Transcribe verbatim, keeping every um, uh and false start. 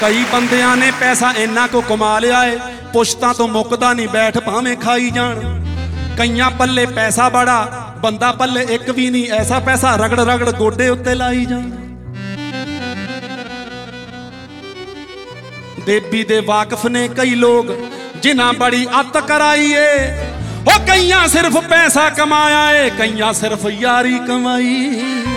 कई बंदियां ने पैसा इन्ना को कमा लिया है, पुश्तां तो मुकदा नहीं, बैठ भावें खाई जान। कईयां पल्ले पैसा बड़ा, बंदा पल्ले एक भी नहीं, ऐसा पैसा रगड़ रगड़ गोडे उत्ते लाई जान। देवी दे वाकफ ने कई लोग जिन्हां बड़ी अत कराई है, ओ कईयां सिर्फ पैसा कमाया है, कईयां सिर्फ यारी कमाई।